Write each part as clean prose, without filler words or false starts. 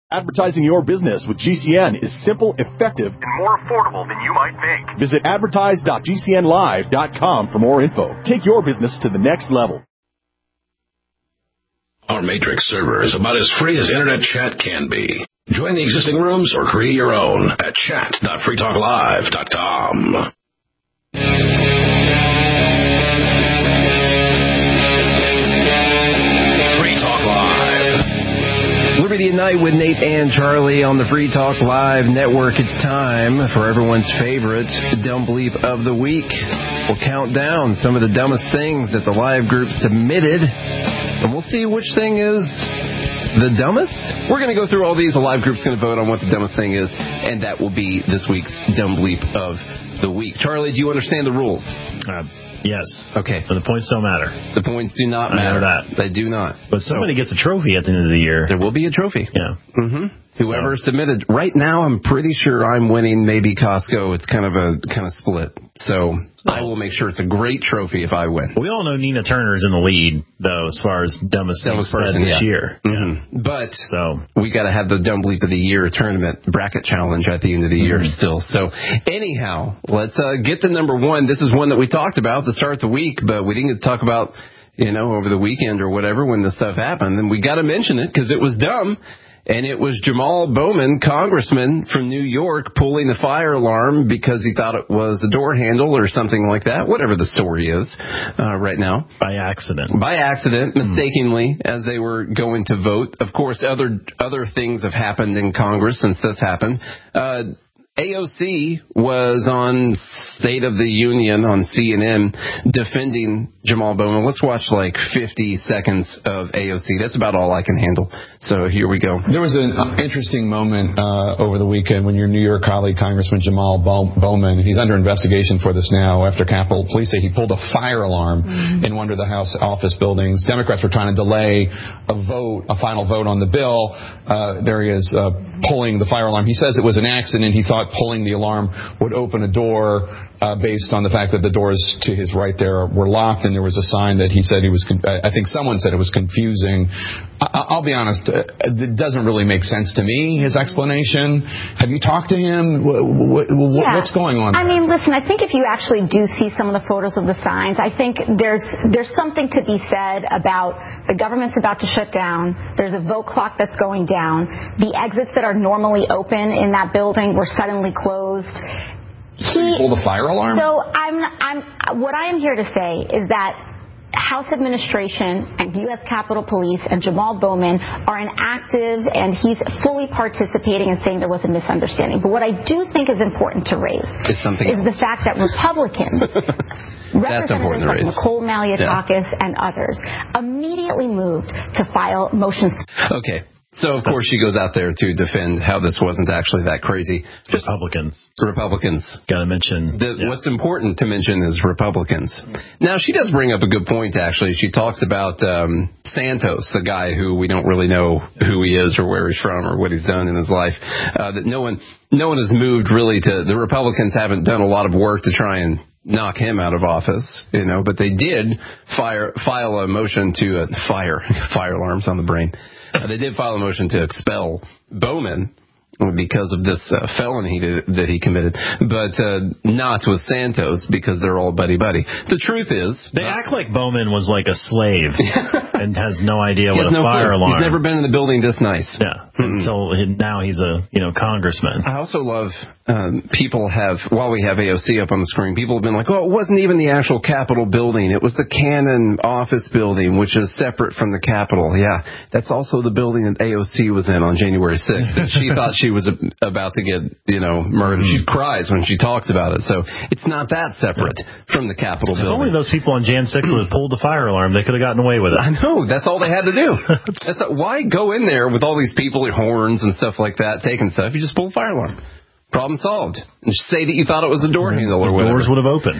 Advertising your business with GCN is simple, effective, and more affordable than you might think. Visit advertise.gcnlive.com for more info. Take your business to the next level. Our Matrix server is about as free as internet chat can be. Join the existing rooms or create your own at chat.freetalklive.com. Liberty at Night with Nate and Charlie on the Free Talk Live Network. It's time for everyone's favorite Dumb Bleep of the Week. We'll count down some of the dumbest things that the live group submitted, and we'll see which thing is the dumbest. We're going to go through all these. The live group's going to vote on what the dumbest thing is, and that will be this week's Dumb Bleep of the Week. Charlie, do you understand the rules? Yes. Okay. But the points don't matter. The points do not matter. I know that. They do not. But somebody gets a trophy at the end of the year. There will be a trophy. Yeah. Mm-hmm. Whoever submitted. Right now, I'm pretty sure I'm winning. Maybe Costco. It's kind of split. So I will make sure it's a great trophy if I win. We all know Nina Turner's in the lead, though, as far as dumbest things said this year. Mm-hmm. But we got to have the Dumb Bleep of the Year tournament bracket challenge at the end of the year still. So anyhow, let's get to number one. This is one that we talked about to start the week, but we didn't get to talk about, over the weekend or whatever when this stuff happened. And we got to mention it because it was dumb. And it was Jamal Bowman, congressman from New York, pulling the fire alarm because he thought it was a door handle or something like that, whatever the story is right now. By accident. Mistakenly, as they were going to vote. Of course, other things have happened in Congress since this happened. AOC was on State of the Union on CNN defending Jamal Bowman. Let's watch like 50 seconds of AOC. That's about all I can handle. So here we go. There was an interesting moment over the weekend when your New York colleague, Congressman Jamal Bowman, he's under investigation for this now after Capitol Police say he pulled a fire alarm in one of the House office buildings. Democrats were trying to delay a final vote on the bill. There he is pulling the fire alarm. He says it was an accident. He thought pulling the alarm would open a door based on the fact that the doors to his right there were locked, and there was a sign that he said he was, I think someone said it was confusing. I'll be honest, it doesn't really make sense to me, his explanation. Have you talked to him? What's going on there? I mean, listen, I think if you actually do see some of the photos of the signs, I think there's something to be said about the government's about to shut down. There's a vote clock that's going down. The exits that are normally open in that building were suddenly closed. He pulled the fire alarm? So what I am here to say is that House administration and U.S. Capitol Police and Jamal Bowman are an active, and he's fully participating in saying there was a misunderstanding. But what I do think is important to raise is the fact that Republicans, representatives like Nicole Malliotakis and others, immediately moved to file motions. Okay. So, of course, she goes out there to defend how this wasn't actually that crazy. Republicans. Got to mention. What's important to mention is Republicans. Now, she does bring up a good point, actually. She talks about Santos, the guy who we don't really know who he is or where he's from or what he's done in his life. That no one has moved really to. The Republicans haven't done a lot of work to try and knock him out of office, but they did file a motion to fire alarms on the brain. They did file a motion to expel Bowman because of this felony that he committed, but not with Santos because they're all buddy-buddy. The truth is... They act like Bowman was like a slave and has no idea what a fire alarm... He's never been in the building this nice. Yeah, until now he's a congressman. I also love people have, while we have AOC up on the screen, people have been like, it wasn't even the actual Capitol building. It was the Cannon office building, which is separate from the Capitol. Yeah, that's also the building that AOC was in on January 6th. That she thought she was about to get, murdered. She cries when she talks about it. So it's not that separate from the Capitol building. If only those people on Jan 6 would have pulled the fire alarm, they could have gotten away with it. I know. That's all they had to do. Why go in there with all these people with horns and stuff like that, taking stuff? You just pull the fire alarm. Problem solved. And just say that you thought it was a door handle or whatever. Doors would have opened.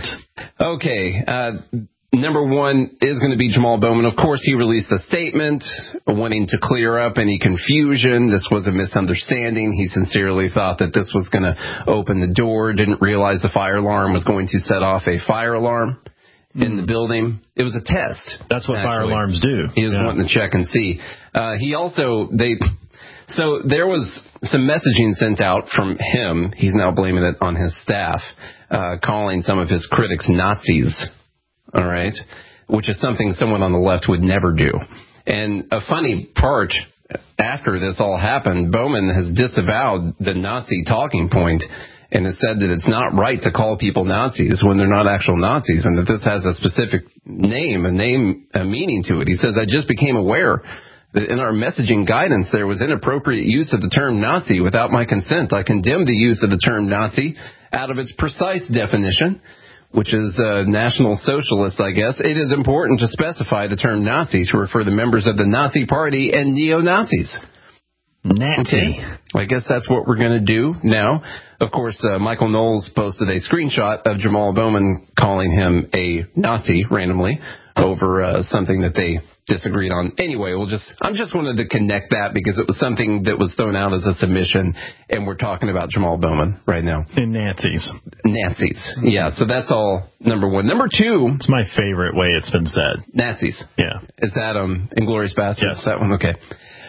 Okay. Number one is going to be Jamal Bowman. Of course, he released a statement wanting to clear up any confusion. This was a misunderstanding. He sincerely thought that this was going to open the door, didn't realize the fire alarm was going to set off a fire alarm in the building. It was a test. That's what fire alarms do. He was wanting to check and see. He also, So there was some messaging sent out from him. He's now blaming it on his staff, calling some of his critics Nazis. All right. Which is something someone on the left would never do. And a funny part, after this all happened, Bowman has disavowed the Nazi talking point and has said that it's not right to call people Nazis when they're not actual Nazis, and that this has a specific name, a meaning to it. He says, I just became aware that in our messaging guidance there was inappropriate use of the term Nazi without my consent. I condemn the use of the term Nazi out of its precise definition, which is National Socialist, I guess. It is important to specify the term Nazi to refer to members of the Nazi Party and neo-Nazis. Nazi. Okay. I guess that's what we're going to do now. Of course, Michael Knowles posted a screenshot of Jamal Bowman calling him a Nazi randomly over something that they disagreed on. Anyway, I just wanted to connect that because it was something that was thrown out as a submission, and we're talking about Jamal Bowman right now. And Nazis. Yeah, so that's all number one. Number two. It's my favorite way it's been said. Nazis. Yeah. Is that Inglourious Basterds? Yes. That one? Okay.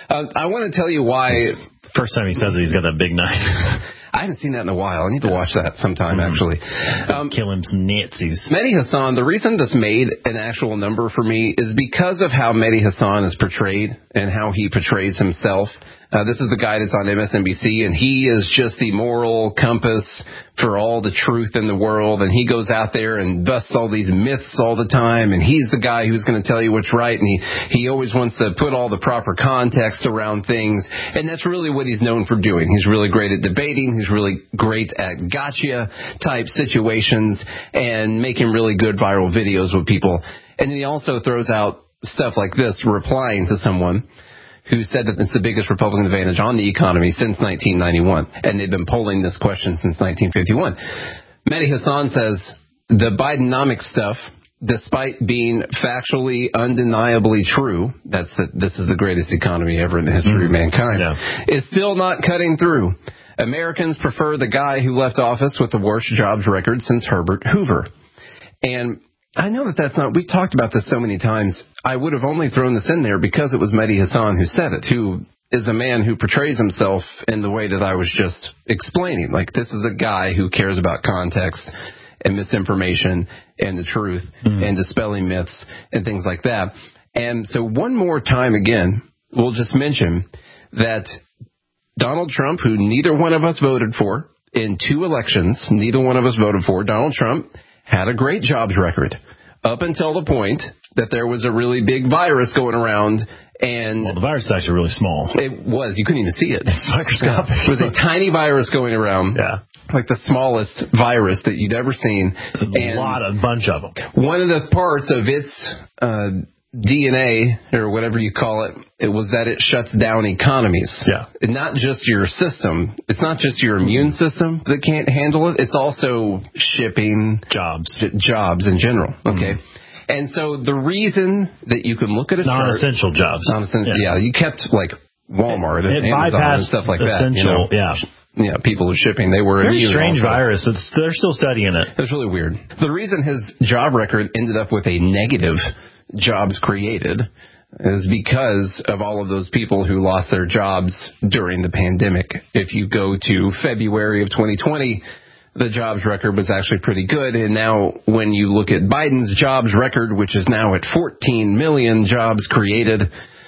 I want to tell you why. First time he says it, he's got that big knife. I haven't seen that in a while. I need to watch that sometime, actually. Kill him some Nazis. Mehdi Hasan, the reason this made an actual number for me is because of how Mehdi Hasan is portrayed and how he portrays himself. This is the guy that's on MSNBC, and he is just the moral compass for all the truth in the world, and he goes out there and busts all these myths all the time, and he's the guy who's going to tell you what's right, and he always wants to put all the proper context around things, and that's really what he's known for doing. He's really great at debating. He's really great at gotcha-type situations and making really good viral videos with people. And he also throws out stuff like this, replying to someone who said that it's the biggest Republican advantage on the economy since 1991. And they've been polling this question since 1951. Mehdi Hasan says, the Bidenomics stuff, despite being factually undeniably true, this is the greatest economy ever in the history of mankind, is still not cutting through. Americans prefer the guy who left office with the worst jobs record since Herbert Hoover. And I know that's not, we've talked about this so many times. I would have only thrown this in there because it was Mehdi Hasan who said it, who is a man who portrays himself in the way that I was just explaining. Like, this is a guy who cares about context and misinformation and the truth and dispelling myths and things like that. And so one more time again, we'll just mention that Donald Trump, who neither one of us voted for in 2 elections, Donald Trump had a great jobs record up until the point that there was a really big virus going around. And the virus is actually really small. It was. You couldn't even see it. It's microscopic. It was a tiny virus going around. Yeah. Like the smallest virus that you'd ever seen. A bunch of them. One of the parts of its DNA, or whatever you call it, it was that it shuts down economies. Yeah. And not just your system. It's not just your immune system that can't handle it. It's also shipping. Jobs in general. Okay. And so the reason that you can look at a chart. Non-essential jobs. Yeah. You kept like Walmart and Amazon and stuff like that. Essential, Yeah, people are shipping. They were very strange virus. They're still studying it. It's really weird. The reason his job record ended up with a negative jobs created is because of all of those people who lost their jobs during the pandemic. If you go to February of 2020, the jobs record was actually pretty good. And now when you look at Biden's jobs record, which is now at 14 million jobs created,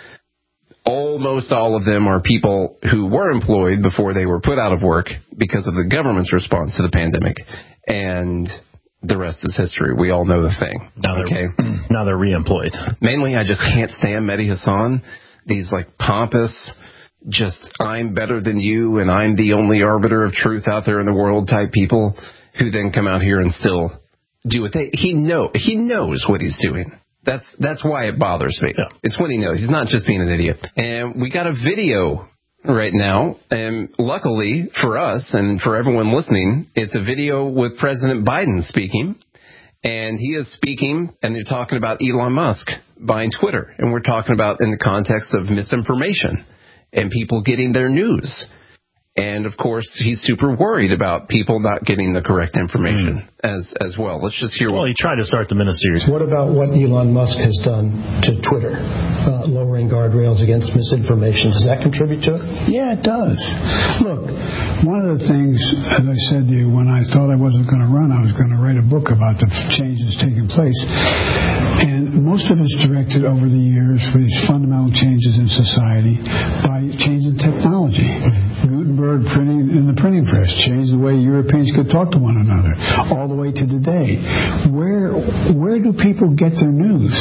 almost all of them are people who were employed before they were put out of work because of the government's response to the pandemic. And the rest is history. We all know the thing. Now they're reemployed. Mainly, I just can't stand Mehdi Hasan. These like pompous, just I'm better than you and I'm the only arbiter of truth out there in the world type people who then come out here and still do what he knows what he's doing. That's why it bothers me. Yeah. It's what he knows. He's not just being an idiot. And we got a video right now, and luckily for us and for everyone listening, it's a video with President Biden speaking, and he is speaking, and they're talking about Elon Musk buying Twitter, and we're talking about in the context of misinformation and people getting their news. And, of course, he's super worried about people not getting the correct information as well. Let's just hear Well, he tried to start the ministry. What about what Elon Musk has done to Twitter, lowering guardrails against misinformation? Does that contribute to it? Yeah, it does. Look, one of the things, as I said to you, when I thought I wasn't going to run, I was going to write a book about the changes taking place. And most of it's directed over the years for these fundamental changes in society by changing technology. Gutenberg printing in the printing press changed the way Europeans could talk to one another, all the way to today. Where do people get their news?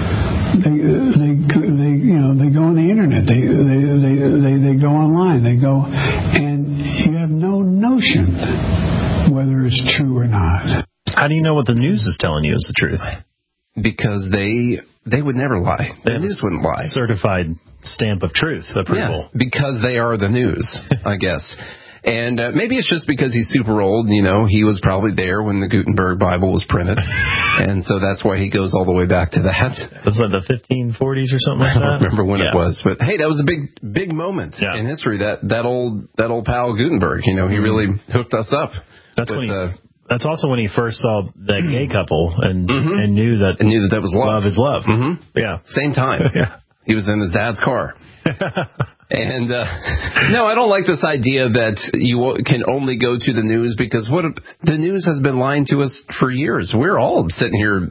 They go on the internet. They go online. They go, and you have no notion whether it's true or not. How do you know what the news is telling you is the truth? Because they would never lie. The news wouldn't lie. Certified stamp of truth approval. Yeah, because they are the news, I guess. And maybe it's just because he's super old. You know, he was probably there when the Gutenberg Bible was printed. And so that's why he goes all the way back to that. Was that the 1540s or something like that? I don't remember when it was. But, hey, that was a big moment in history. That old pal Gutenberg, you know, he really hooked us up. That's also when he first saw that gay couple and knew that was love. Love is love. Mm-hmm. Yeah. Same time. Yeah. He was in his dad's car. And no, I don't like this idea that you can only go to the news, because the news has been lying to us for years. We're all sitting here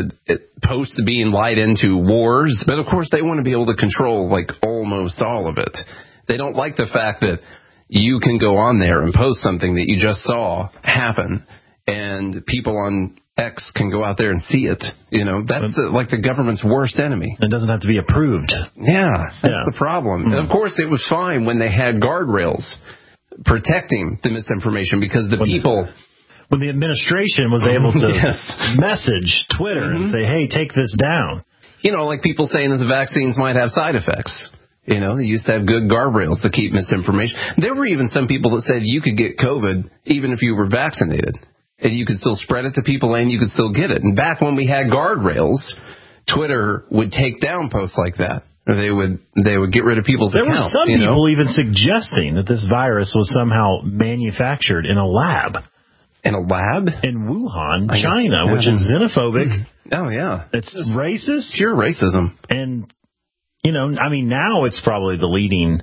post being lied into wars, but of course they want to be able to control like almost all of it. They don't like the fact that you can go on there and post something that you just saw happen, and people on X can go out there and see it. You know, that's like the government's worst enemy. It doesn't have to be approved. Yeah, that's the problem. And of course, it was fine when they had guardrails protecting the misinformation, because when the administration was able to message Twitter and say, hey, take this down. You know, like people saying that the vaccines might have side effects. You know, they used to have good guardrails to keep misinformation. There were even some people that said you could get COVID even if you were vaccinated, and you could still spread it to people and you could still get it. And back when we had guardrails, Twitter would take down posts like that. Or they would get rid of people's accounts. There were some people even suggesting that this virus was somehow manufactured in a lab. In a lab? In Wuhan, China, which is xenophobic. Oh, yeah. It's racist. Pure racism. And, you know, I mean, now it's probably the leading,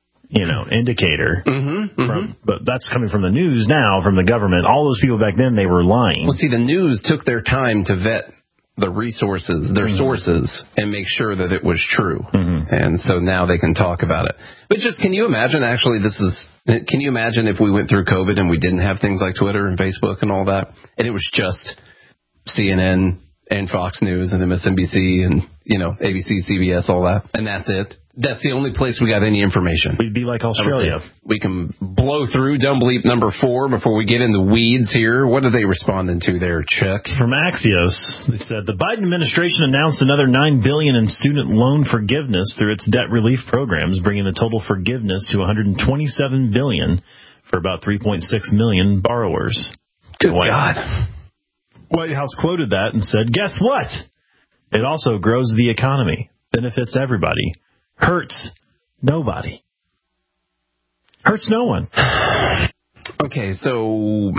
indicator. But that's coming from the news now, from the government. All those people back then, they were lying. Well, see, the news took their time to vet the resources, their sources, and make sure that it was true. And so now they can talk about it. But just, can you imagine, can you imagine if we went through COVID and we didn't have things like Twitter and Facebook and all that, and it was just CNN and Fox News and MSNBC and, ABC, CBS, all that, and that's it? That's the only place we got any information. We'd be like Australia. We can blow through Dumb Bleep number 4 before we get in the weeds here. What are they responding to there, Chuck? From Axios, they said the Biden administration announced another $9 billion in student loan forgiveness through its debt relief programs, bringing the total forgiveness to $127 billion for about 3.6 million borrowers. Good God. White House quoted that and said, guess what? It also grows the economy, benefits everybody. Hurts nobody. Hurts no one. Okay, so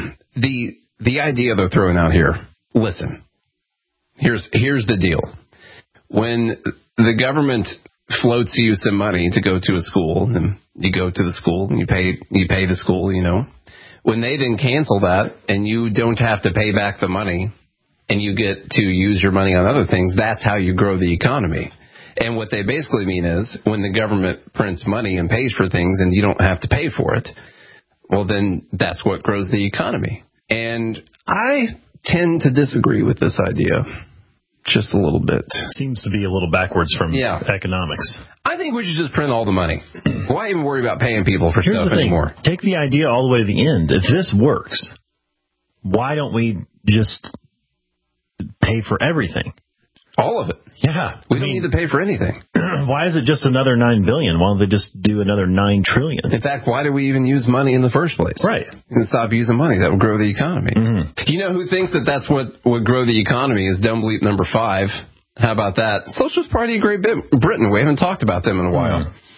the idea they're throwing out here. Listen, here's the deal. When the government floats you some money to go to a school, and you go to the school and you pay the school, when they then cancel that and you don't have to pay back the money and you get to use your money on other things, that's how you grow the economy. And what they basically mean is when the government prints money and pays for things and you don't have to pay for it, well, then that's what grows the economy. And I tend to disagree with this idea just a little bit. Seems to be a little backwards from economics. I think we should just print all the money. Why even worry about paying people for stuff anymore? Take the idea all the way to the end. If this works, why don't we just pay for everything? All of it. Yeah. We don't need to pay for anything. Why is it just another $9 billion? Why don't they just do another $9 trillion? In fact, why do we even use money in the first place? Right. And stop using money. That would grow the economy. You know who thinks that that's what would grow the economy is Dumb Bleep number 5. How about that? Socialist Party of Great Britain. We haven't talked about them in a while.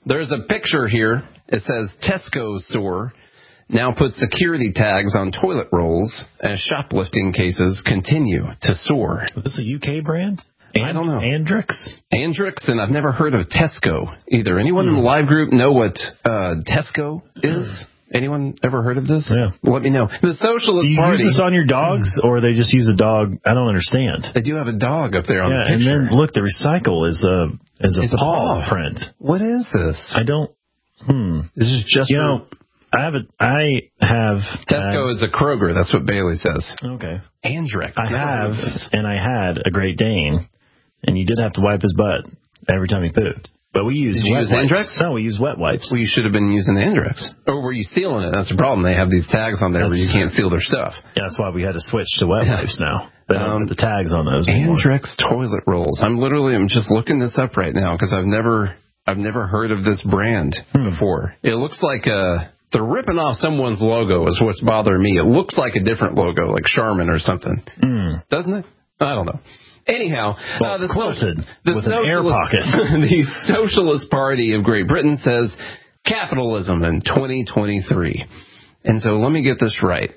There's a picture here. It says Tesco store now puts security tags on toilet rolls as shoplifting cases continue to soar. Is this a UK brand? I don't know. Andrix, and I've never heard of Tesco either. Anyone in the live group know what Tesco is? Anyone ever heard of this? Yeah. Let me know. The Socialist Party. Do you use this on your dogs, or they just use a dog? I don't understand. They do have a dog up there on the and picture. then look, the recycle is a paw print. What is this? I don't. This is just I have Tesco is a Kroger. That's what Bailey says. Okay. Andrex. I had a Great Dane, and you did have to wipe his butt every time he pooped. But we used wet wipes. Andrex? No, we used wet wipes. Well, you should have been using Andrex. Or were you stealing it? That's the problem. They have these tags on there where you can't steal their stuff. Yeah, that's why we had to switch to wet wipes now. They don't put the tags on those anymore. Andrex toilet rolls. I'm just looking this up right now because I've never heard of this brand before. It looks like they're ripping off someone's logo is what's bothering me. It looks like a different logo, like Charmin or something. Doesn't it? I don't know. Anyhow, it's quilted with an air pocket. The Socialist Party of Great Britain says capitalism in 2023. And so let me get this right.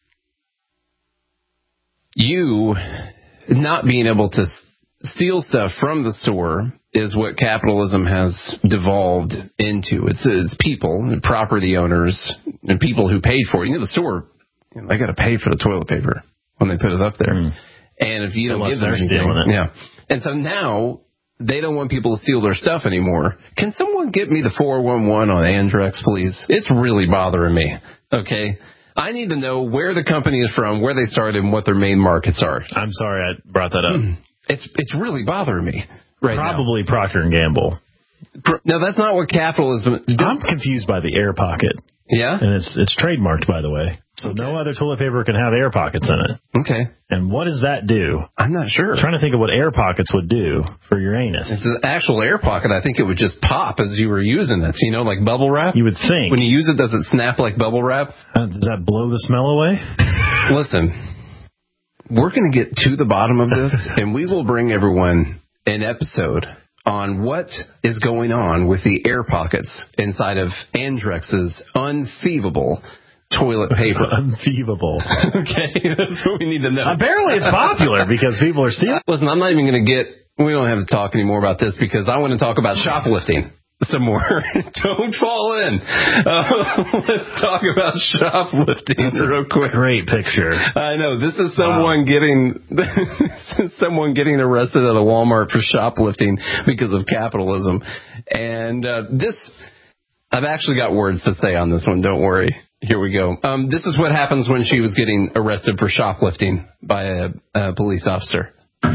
You not being able to steal stuff from the store is what capitalism has devolved into. It's people, property owners, and people who paid for it. The store, they got to pay for the toilet paper when they put it up there. And if you don't give them anything, and so now they don't want people to steal their stuff anymore. Can someone get me the 411 on Andrex, please? It's really bothering me. Okay. I need to know where the company is from, where they started, and what their main markets are. I'm sorry I brought that up. It's really bothering me right Probably now. Procter & Gamble. No, that's not what capitalism... I'm confused by the air pocket. Yeah? And it's trademarked, by the way. So no other toilet paper can have air pockets in it. Okay. And what does that do? I'm not sure. I'm trying to think of what air pockets would do for your anus. It's an actual air pocket. I think it would just pop as you were using it. So, like bubble wrap? You would think. When you use it, does it snap like bubble wrap? Does that blow the smell away? Listen, we're going to get to the bottom of this, and we will bring everyone an episode on what is going on with the air pockets inside of Andrex's unthieveable toilet paper. Unthieveable. Okay, that's what we need to know. Apparently it's popular because people are stealing. Listen, I'm not even going to we don't have to talk anymore about this because I want to talk about shoplifting some more. Don't fall in. Let's talk about shoplifting real quick. Great picture. I know. This is someone getting arrested at a Walmart for shoplifting because of capitalism. And I've actually got words to say on this one. Don't worry. Here we go. This is what happens when she was getting arrested for shoplifting by a police officer.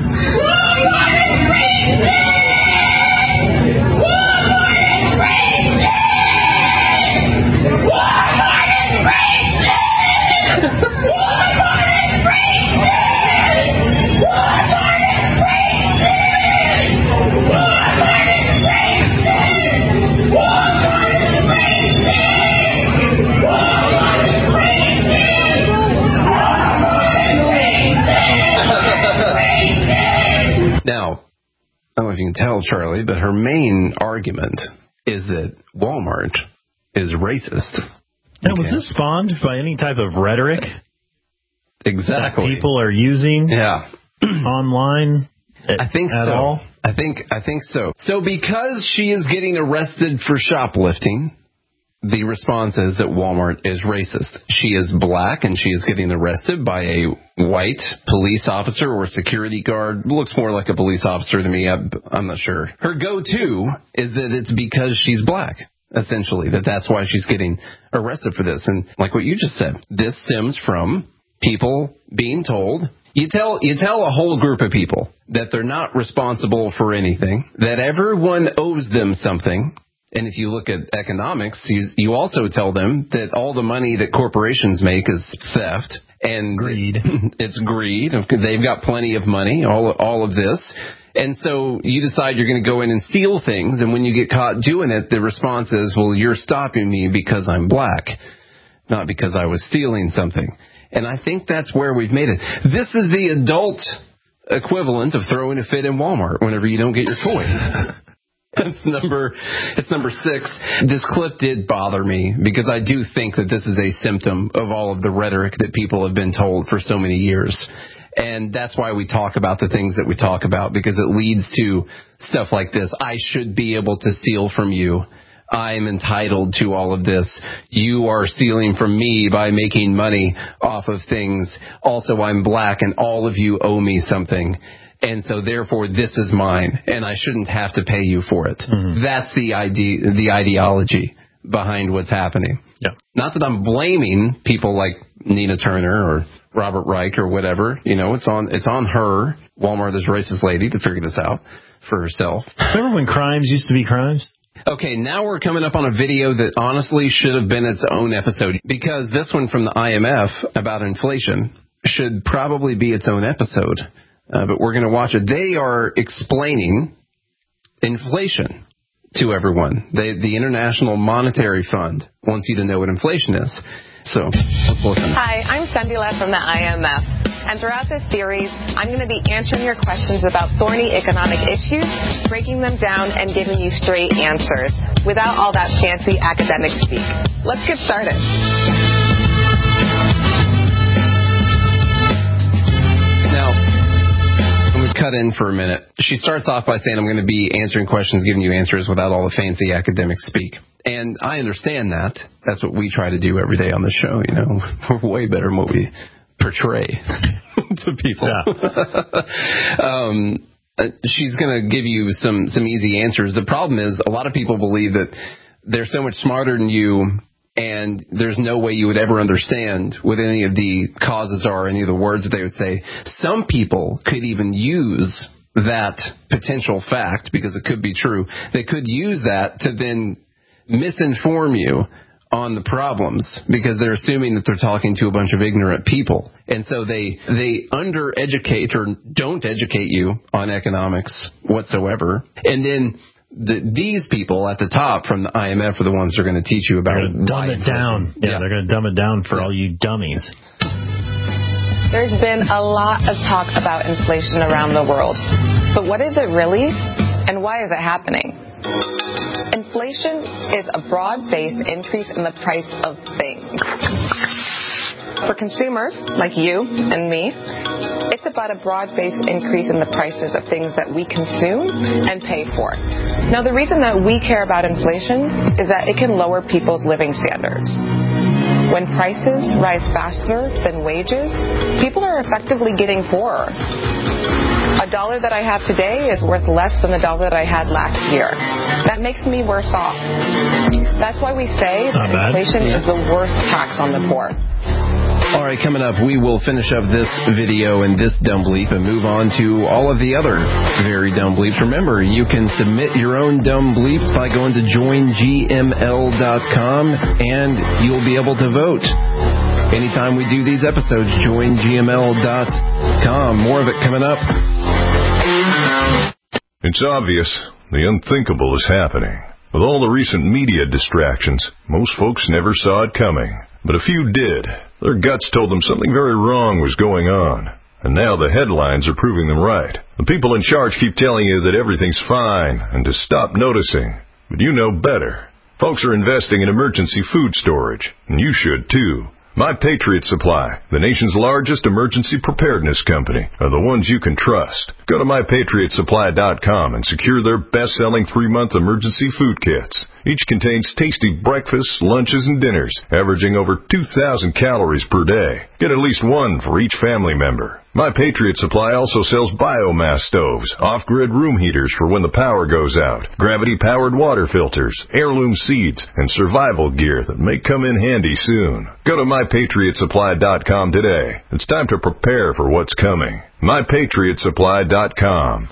Now, I don't know if you can tell, Charlie, but her main argument is that Walmart is racist. Now, was this spawned by any type of rhetoric? Exactly. That people are using online I think at so. all? I think so. So because she is getting arrested for shoplifting, the response is that Walmart is racist. She is black and she is getting arrested by a white police officer or security guard. Looks more like a police officer to me. I'm not sure. Her go-to is that it's because she's black, essentially, that's why she's getting arrested for this. And like what you just said, this stems from people being told, you tell a whole group of people that they're not responsible for anything, that everyone owes them something. And if you look at economics, you also tell them that all the money that corporations make is theft and greed. It's greed. They've got plenty of money, all of this. And so you decide you're going to go in and steal things. And when you get caught doing it, the response is, well, you're stopping me because I'm black, not because I was stealing something. And I think that's where we've made it. This is the adult equivalent of throwing a fit in Walmart whenever you don't get your toy. It's number 6. This clip did bother me because I do think that this is a symptom of all of the rhetoric that people have been told for so many years. And that's why we talk about the things that we talk about, because it leads to stuff like this. I should be able to steal from you. I'm entitled to all of this. You are stealing from me by making money off of things. Also, I'm black and all of you owe me something. And so therefore this is mine and I shouldn't have to pay you for it. Mm-hmm. That's the ideology behind what's happening. Yeah. Not that I'm blaming people like Nina Turner or Robert Reich or whatever. You know, it's on her, Walmart is racist lady, to figure this out for herself. Remember when crimes used to be crimes? Okay, now we're coming up on a video that honestly should have been its own episode, because this one from the IMF about inflation should probably be its own episode. But we're going to watch it. They are explaining inflation to everyone. The International Monetary Fund wants you to know what inflation is. So, let's listen. Hi, I'm Sendila from the IMF. And throughout this series, I'm going to be answering your questions about thorny economic issues, breaking them down, and giving you straight answers without all that fancy academic speak. Let's get started. Now, I'm going to cut in for a minute. She starts off by saying, I'm going to be answering questions, giving you answers without all the fancy academic speak. And I understand that. That's what we try to do every day on the show. You know, we're way better than what we portray to people. Yeah. She's going to give you some easy answers. The problem is a lot of people believe that they're so much smarter than you, and there's no way you would ever understand what any of the causes are, any of the words that they would say. Some people could even use that potential fact, because it could be true. They could use that to then misinform you on the problems, because they're assuming that they're talking to a bunch of ignorant people. And so they undereducate or don't educate you on economics whatsoever. And then these people at the top from the IMF are the ones that are going to teach you about dumb it down. Yeah, they're going to dumb it down for all you dummies. There's been a lot of talk about inflation around the world. But what is it really? And why is it happening? Inflation is a broad-based increase in the price of things. For consumers, like you and me, it's about a broad-based increase in the prices of things that we consume and pay for. Now, the reason that we care about inflation is that it can lower people's living standards. When prices rise faster than wages, people are effectively getting poorer. $1 that I have today is worth less than the $1 that I had last year. That makes me worse off. That's why we say that inflation is the worst tax on the poor. All right, coming up, we will finish up this video and this dumb bleep and move on to all of the other very dumb bleeps. Remember, you can submit your own dumb bleeps by going to joingml.com, and you'll be able to vote. Anytime we do these episodes, joingml.com. More of it coming up. It's obvious. The unthinkable is happening. With all the recent media distractions, most folks never saw it coming. But a few did. Their guts told them something very wrong was going on. And now the headlines are proving them right. The people in charge keep telling you that everything's fine and to stop noticing. But you know better. Folks are investing in emergency food storage, and you should too. My Patriot Supply, the nation's largest emergency preparedness company, are the ones you can trust. Go to MyPatriotSupply.com and secure their best-selling 3-month emergency food kits. Each contains tasty breakfasts, lunches, and dinners, averaging over 2,000 calories per day. Get at least one for each family member. My Patriot Supply also sells biomass stoves, off-grid room heaters for when the power goes out, gravity-powered water filters, heirloom seeds, and survival gear that may come in handy soon. Go to MyPatriotSupply.com today. It's time to prepare for what's coming. MyPatriotSupply.com.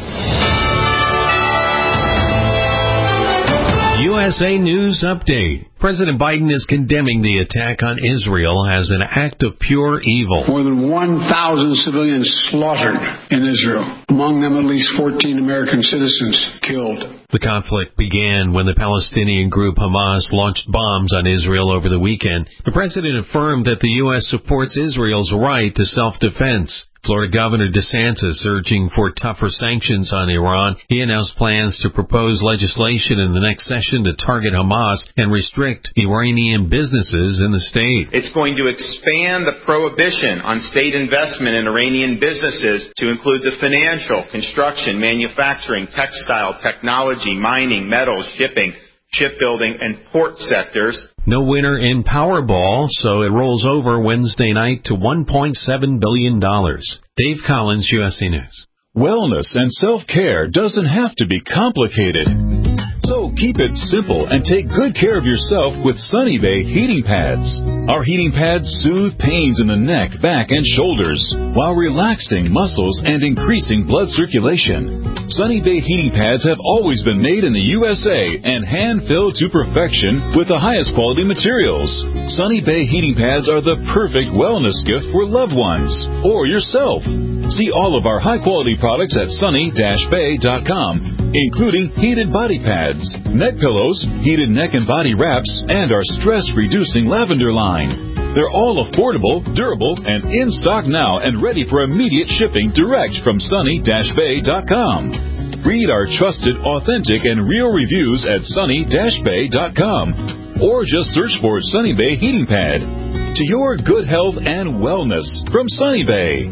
USA News Update. President Biden is condemning the attack on Israel as an act of pure evil. More than 1,000 civilians slaughtered in Israel, among them at least 14 American citizens killed. The conflict began when the Palestinian group Hamas launched bombs on Israel over the weekend. The president affirmed that the U.S. supports Israel's right to self-defense. Florida Governor DeSantis urging for tougher sanctions on Iran. He announced plans to propose legislation in the next session to target Hamas and restrict Iranian businesses in the state. It's going to expand the prohibition on state investment in Iranian businesses to include the financial, construction, manufacturing, textile, technology, mining, metals, shipping, shipbuilding, and port sectors. No winner in Powerball, so it rolls over Wednesday night to $1.7 billion. Dave Collins, USA News. Wellness and self-care doesn't have to be complicated. So keep it simple and take good care of yourself with Sunny Bay heating pads. Our heating pads soothe pains in the neck, back, and shoulders while relaxing muscles and increasing blood circulation. Sunny Bay heating pads have always been made in the USA and hand-filled to perfection with the highest quality materials. Sunny Bay heating pads are the perfect wellness gift for loved ones or yourself. See all of our high-quality products at sunny-bay.com, including heated body pads, neck pillows, heated neck and body wraps, and our stress-reducing lavender line. They're all affordable, durable, and in stock now and ready for immediate shipping direct from sunny-bay.com. Read our trusted, authentic, and real reviews at sunny-bay.com or just search for Sunny Bay Heating Pad. To your good health and wellness from Sunny Bay.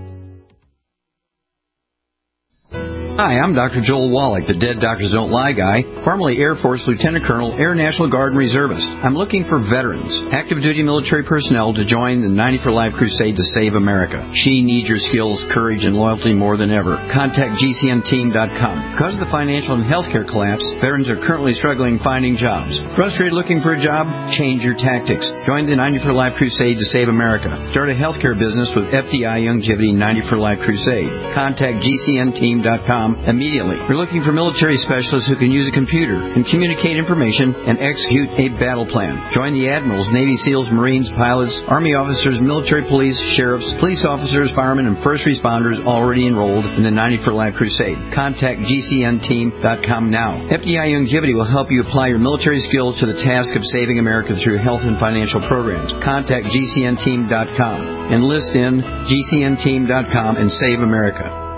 Hi, I'm Dr. Joel Wallach, the Dead Doctors Don't Lie guy, formerly Air Force Lieutenant Colonel, Air National Guard and Reservist. I'm looking for veterans, active duty military personnel to join the 90 for Life crusade to save America. She needs your skills, courage, and loyalty more than ever. Contact GCNteam.com. Because of the financial and healthcare collapse, veterans are currently struggling finding jobs. Frustrated looking for a job? Change your tactics. Join the 90 for Life crusade to save America. Start a healthcare business with FDI Youngevity 90 for Life crusade. Contact GCNteam.com immediately. We're looking for military specialists who can use a computer and communicate information and execute a battle plan. Join the admirals, Navy SEALs, Marines, pilots, Army officers, military police, sheriffs, police officers, firemen, and first responders already enrolled in the 90 for Life crusade. Contact GCNteam.com now. FDI Youngevity will help you apply your military skills to the task of saving America through health and financial programs. Contact GCNteam.com. Enlist in GCNteam.com and save America.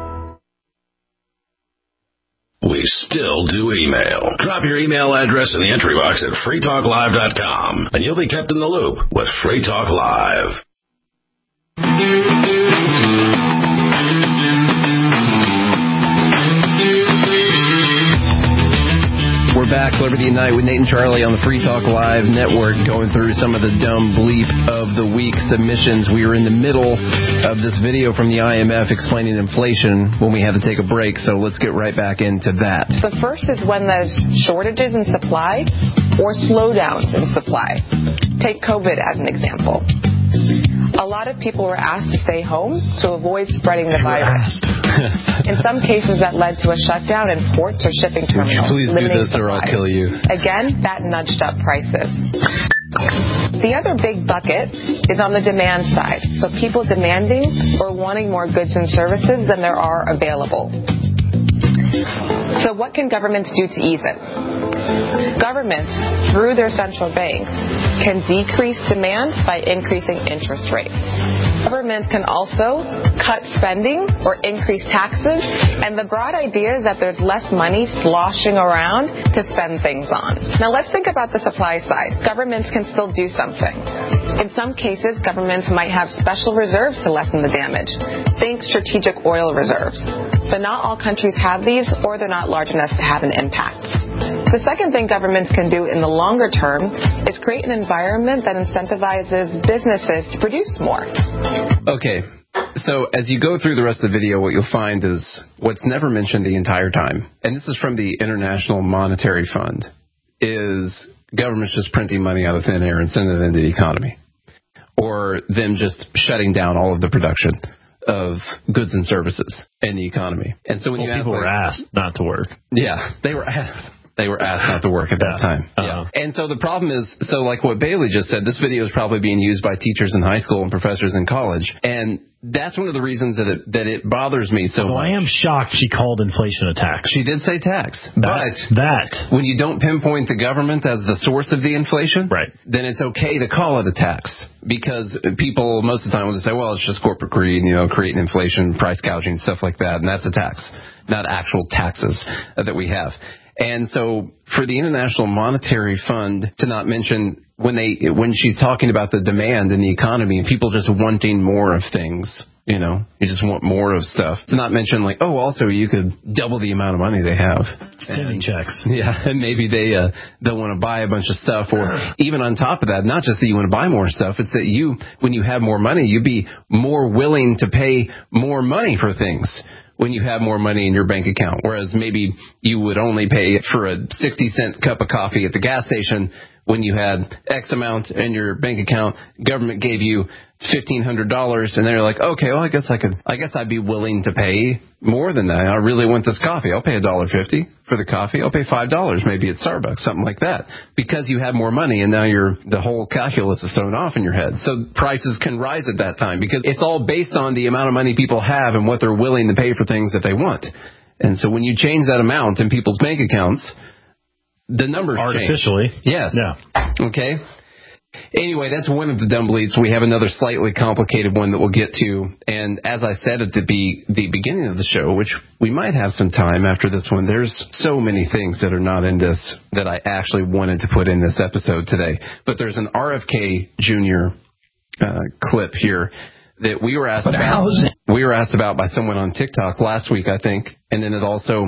We still do email. Drop your email address in the entry box at freetalklive.com, and you'll be kept in the loop with Free Talk Live. We're back, Liberty Night with Nate and Charlie on the Free Talk Live network, going through some of the dumb bleep of the week submissions. We were in the middle of this video from the IMF explaining inflation when we had to take a break, so let's get right back into that. The first is when there's shortages in supply or slowdowns in supply. Take COVID as an example. A lot of people were asked to stay home to avoid spreading the virus. In some cases, that led to a shutdown in ports or shipping terminals. Please do this or I'll kill you. Again, that nudged up prices. The other big bucket is on the demand side. So people demanding or wanting more goods and services than there are available. So what can governments do to ease it? Governments, through their central banks, can decrease demand by increasing interest rates. Governments can also cut spending or increase taxes, and the broad idea is that there's less money sloshing around to spend things on. Now let's think about the supply side. Governments can still do something. In some cases, governments might have special reserves to lessen the damage. Think strategic oil reserves. But not all countries have these, or they're not large enough to have an impact. The second thing governments can do in the longer term is create an environment that incentivizes businesses to produce more. Okay, so as you go through the rest of the video, what you'll find is what's never mentioned the entire time, and this is from the International Monetary Fund, is governments just printing money out of thin air and sending it into the economy, or them just shutting down all of the production of goods and services in the economy. And so when you ask, people were asked not to work. Yeah, they were asked. They were asked not to work at that time. Uh-huh. And so the problem is, so like what Bailey just said, this video is probably being used by teachers in high school and professors in college. And that's one of the reasons that it bothers me so much. I am shocked she called inflation a tax. She did say tax. But when you don't pinpoint the government as the source of the inflation, right, then it's okay to call it a tax. Because people most of the time will just say, well, it's just corporate greed, creating inflation, price gouging, stuff like that. And that's a tax, not actual taxes that we have. And so for the International Monetary Fund to not mention when she's talking about the demand in the economy and people just wanting more of things, you just want more of stuff. To not mention also you could double the amount of money they have. Sending checks. Yeah, and maybe they'll want to buy a bunch of stuff, or even on top of that, not just that you want to buy more stuff, it's that when you have more money, you'd be more willing to pay more money for things when you have more money in your bank account. Whereas maybe you would only pay for a 60-cent cup of coffee at the gas station when you had X amount in your bank account. Government gave you $1,500, and they're like, okay, well, I guess I'd be willing to pay more than that. I really want this coffee. I'll pay $1.50 for the coffee. I'll pay $5 maybe at Starbucks, something like that, because you have more money, and now the whole calculus is thrown off in your head. So prices can rise at that time because it's all based on the amount of money people have and what they're willing to pay for things that they want. And so when you change that amount in people's bank accounts, the numbers artificially change. Yes. Yeah. Okay. Anyway, that's one of the dumb bleeds. We have another slightly complicated one that we'll get to. And as I said at the beginning of the show, which we might have some time after this one, there's so many things that are not in this that I actually wanted to put in this episode today. But there's an RFK Jr. Clip here that we were asked about. We were asked about by someone on TikTok last week, I think. And then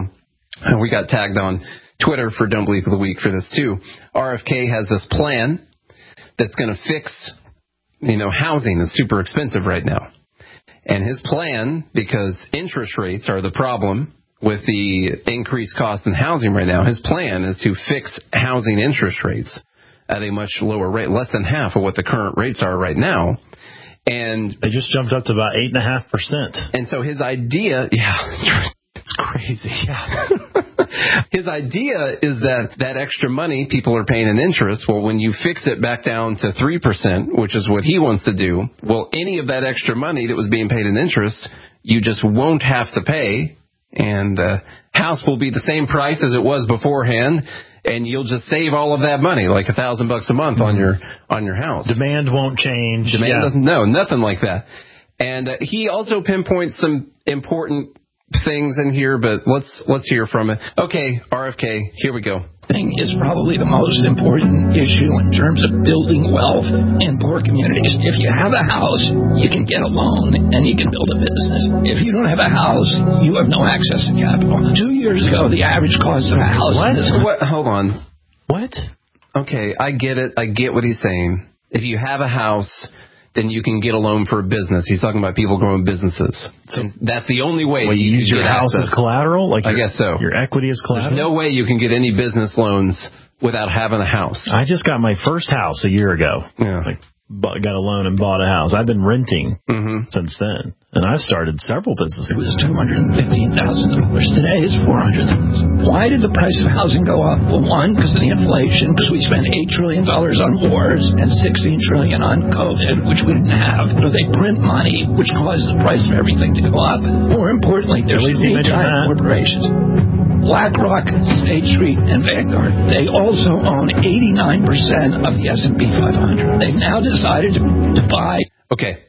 we got tagged on Twitter for Dumb Bleep of the Week for this too. RFK has this plan that's going to fix, housing is super expensive right now. And his plan, because interest rates are the problem with the increased cost in housing right now, his plan is to fix housing interest rates at a much lower rate, less than half of what the current rates are right now. And they just jumped up to about 8.5%. And so his idea, it's crazy. Yeah. His idea is that extra money people are paying in interest, well, when you fix it back down to 3%, which is what he wants to do, well, any of that extra money that was being paid in interest, you just won't have to pay, and the house will be the same price as it was beforehand, and you'll just save all of that money, like $1,000 a month on your house. Demand won't change. Demand doesn't, no, nothing like that. And he also pinpoints some important things in here, but let's hear from it. Okay, RFK, here we go. Thing is probably the most important issue in terms of building wealth in poor communities. If you have a house, you can get a loan and you can build a business. If you don't have a house, you have no access to capital. 2 years ago, the average cost of a house... What? Hold on. What? Okay, I get it. I get what he's saying. If you have a house, then you can get a loan for a business. He's talking about people growing businesses. So that's the only way you use your house as collateral? I guess so. Your equity as collateral? There's no way you can get any business loans without having a house. I just got my first house a year ago. Yeah. Got a loan and bought a house. I've been renting since then. And I've started several businesses. It was $215,000. Today it's $400,000. Why did the price of housing go up? Well, one, because of the inflation, because we spent $8 trillion on wars and $16 trillion on COVID, which we didn't have. So they print money, which caused the price of everything to go up. More importantly, there's three giant corporations. BlackRock, State Street, and Vanguard. They also own 89% of the S&P 500. They've now decided to buy... Okay.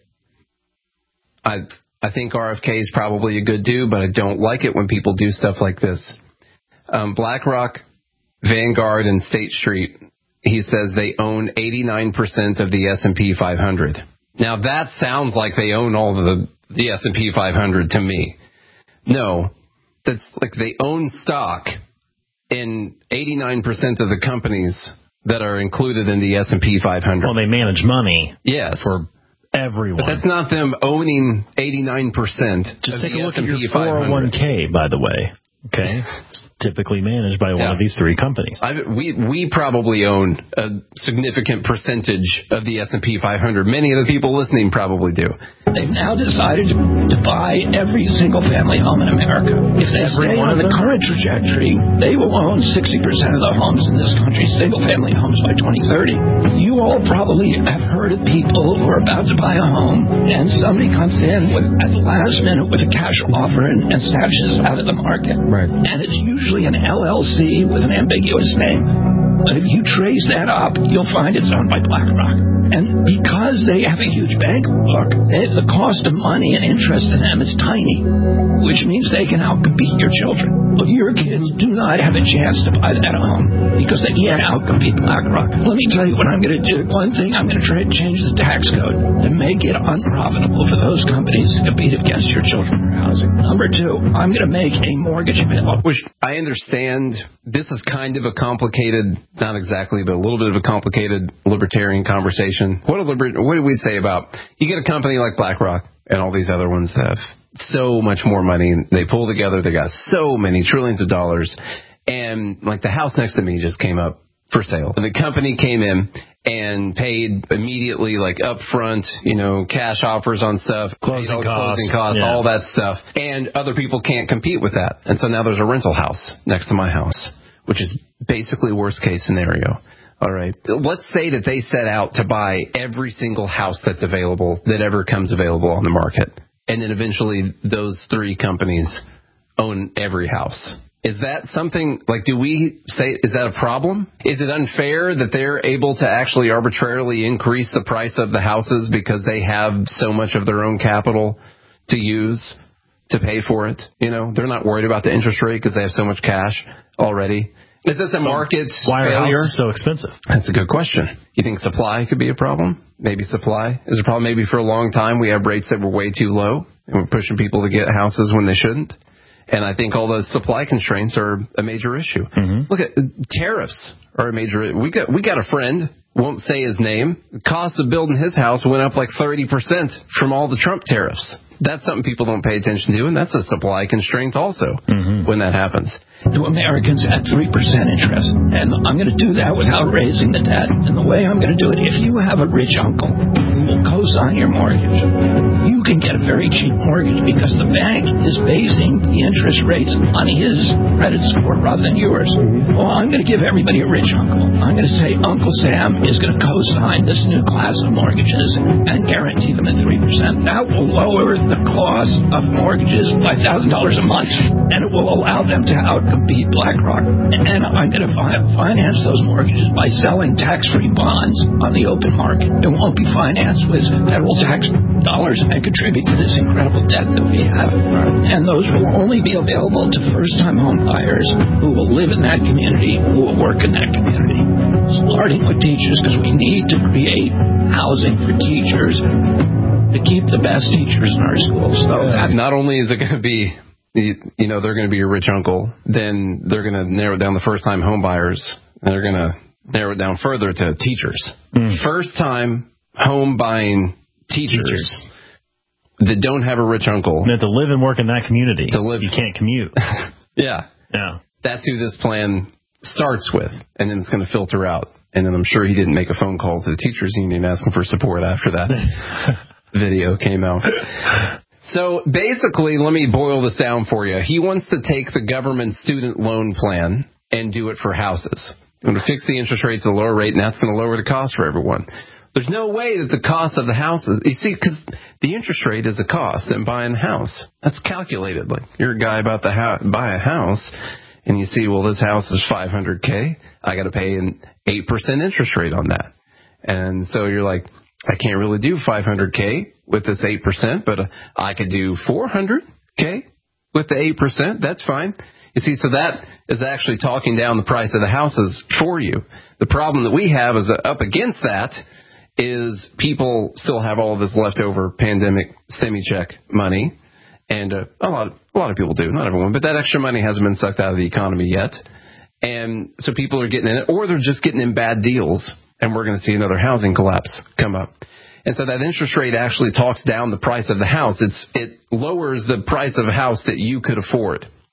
I think RFK is probably a good dude, but I don't like it when people do stuff like this. BlackRock, Vanguard, and State Street, he says they own 89% of the S&P 500. Now, that sounds like they own all of the S&P 500 to me. No, that's like they own stock in 89% of the companies that are included in the S&P 500. Well, they manage money. Yes. For everyone. But that's not them owning 89%. Just take a look at your 401k, by the way. Okay? typically managed by one of these three companies. We probably own a significant percentage of the S&P 500. Many of the people listening probably do. They've now decided to buy every single family home in America. If they stay on the current trajectory, they will own 60% of the homes in this country, single family homes, by 2030. You all probably have heard of people who are about to buy a home, and somebody comes in at the last minute with a cash offer and snatches it out of the market. Right. And it's usually an LLC with an ambiguous name. But if you trace that up, you'll find it's owned by BlackRock. And because they have a huge bank book, the cost of money and interest in them is tiny, which means they can outcompete your children. Well, your kids do not have a chance to buy that home because they can't outcompete BlackRock. Let me tell you what I'm going to do. One thing, I'm going to try to change the tax code to make it unprofitable for those companies to compete against your children for housing. Number two, I'm going to make a mortgage available. Which I understand this is kind of a complicated, not exactly, but a little bit of a complicated libertarian conversation. What do we say about, you get a company like BlackRock and all these other ones that have so much more money, they pull together, they got so many trillions of dollars, and like the house next to me just came up for sale. And the company came in and paid immediately, like upfront, cash offers on stuff, closing costs, all that stuff. And other people can't compete with that. And so now there's a rental house next to my house, which is basically worst case scenario. All right. Let's say that they set out to buy every single house that's available, that ever comes available on the market. And then eventually those three companies own every house. Is that something, do we say, is that a problem? Is it unfair that they're able to actually arbitrarily increase the price of the houses because they have so much of their own capital to use to pay for it? They're not worried about the interest rate because they have so much cash already. Is this a market Why are failure? houses so expensive? That's a good question. You think supply could be a problem? Maybe supply is a problem. Maybe for a long time we have rates that were way too low and we're pushing people to get houses when they shouldn't. And I think all those supply constraints are a major issue. Mm-hmm. Look at tariffs are a major. We got a friend, won't say his name. The cost of building his house went up like 30% from all the Trump tariffs. That's something people don't pay attention to, and that's a supply constraint also when that happens. To Americans at 3% interest. And I'm going to do that without raising the debt. And the way I'm going to do it, if you have a rich uncle who will co-sign your mortgage, you can get a very cheap mortgage because the bank is basing the interest rates on his credit score rather than yours. Well, I'm going to give everybody a rich uncle. I'm going to say Uncle Sam is going to co-sign this new class of mortgages and guarantee them at 3%. That will lower the cost of mortgages by $1,000 a month, and it will allow them to outcompete BlackRock. And I'm going to finance those mortgages by selling tax-free bonds on the open market. It won't be financed with federal tax dollars and contribute to this incredible debt that we have. And those will only be available to first-time home buyers who will live in that community, who will work in that community. Starting with teachers, because we need to create housing for teachers to keep the best teachers in our schools. So not only is it going to be, they're going to be your rich uncle, then they're going to narrow it down the first-time home buyers, and they're going to narrow it down further to teachers. First-time home buying teachers that don't have a rich uncle. And have to live and work in that community. You can't commute. Yeah. That's who this plan starts with, and then it's going to filter out. And then I'm sure he didn't make a phone call to the teachers union asking for support after that video came out. So basically, let me boil this down for you. He wants to take the government student loan plan and do it for houses. I'm going to fix the interest rates at a lower rate, and that's going to lower the cost for everyone. There's no way that the cost of the houses, you see, because the interest rate is a cost in buying a house. That's calculated. Like, you're a guy about to buy a house, and you see, well, this house is $500K. I got to pay an 8% interest rate on that. And so you're like, I can't really do $500K with this 8%, but I could do $400K with the 8%. That's fine. You see, so that is actually talking down the price of the houses for you. The problem that we have is that up against that is people still have all of this leftover pandemic stimmy check money. And a lot of people do, not everyone, but that extra money hasn't been sucked out of the economy yet. And so people are getting in it, or they're just getting in bad deals, and we're going to see another housing collapse come up. And so that interest rate actually talks down the price of the house. It lowers the price of a house that you could afford.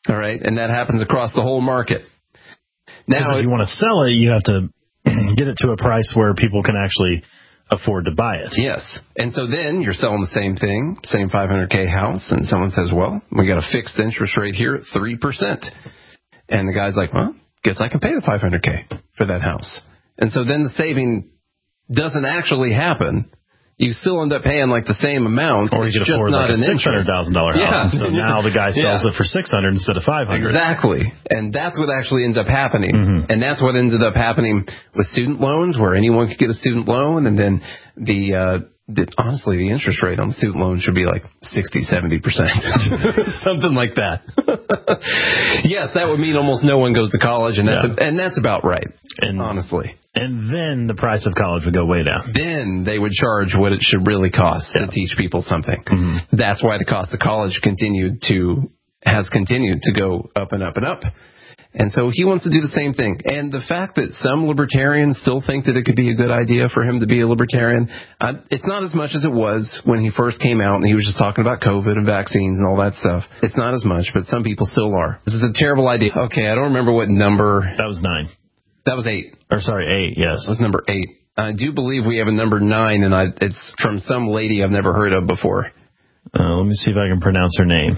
All right, and that happens across the whole market. Now, if you want to sell it, you have to get it to a price where people can actually afford to buy it. Yes. And so then you're selling the same thing, same $500K house, and someone says, well, we got a fixed interest rate here at 3%. And the guy's like, well, guess I can pay the $500K for that house. And so then the saving doesn't actually happen. You still end up paying like the same amount, or you it's could afford just not like a $600,000 house. Yeah. And so now the guy sells it for $600 instead of $500. Exactly. And that's what actually ends up happening. Mm-hmm. And that's what ended up happening with student loans, where anyone could get a student loan, and then honestly, the interest rate on the student loan should be like 60-70%. Something like that. Yes, that would mean almost no one goes to college, and that's about right, honestly. And then the price of college would go way down. Then they would charge what it should really cost to teach people something. Mm-hmm. That's why the cost of college has continued to go up and up and up. And so he wants to do the same thing. And the fact that some libertarians still think that it could be a good idea for him to be a libertarian, it's not as much as it was when he first came out and he was just talking about COVID and vaccines and all that stuff. It's not as much, but some people still are. This is a terrible idea. Okay, I don't remember what number. That was 9. That was 8. Or sorry, 8, yes. That was number 8. I do believe we have a number 9, and it's from some lady I've never heard of before. Let me see if I can pronounce her name.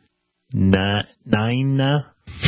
Nina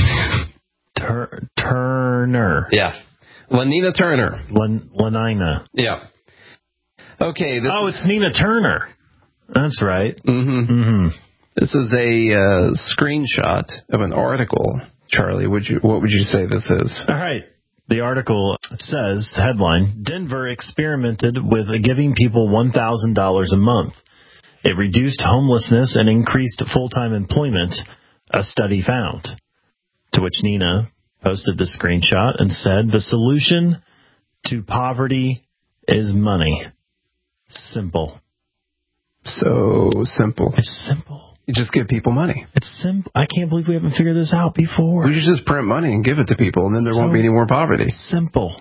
Turner. Yeah. Lanina Turner. Lanina. Yeah. Okay. It's Nina Turner. That's right. Mm-hmm. Mm-hmm. This is a screenshot of an article. Charlie, what would you say this is? All right. The article says, headline, Denver experimented with giving people $1,000 a month. It reduced homelessness and increased full-time employment, a study found. To which Nina posted the screenshot and said, the solution to poverty is money. Simple. So simple. It's simple. You just give people money. It's simple. I can't believe we haven't figured this out before. We should just print money and give it to people, and then there won't be any more poverty. Simple.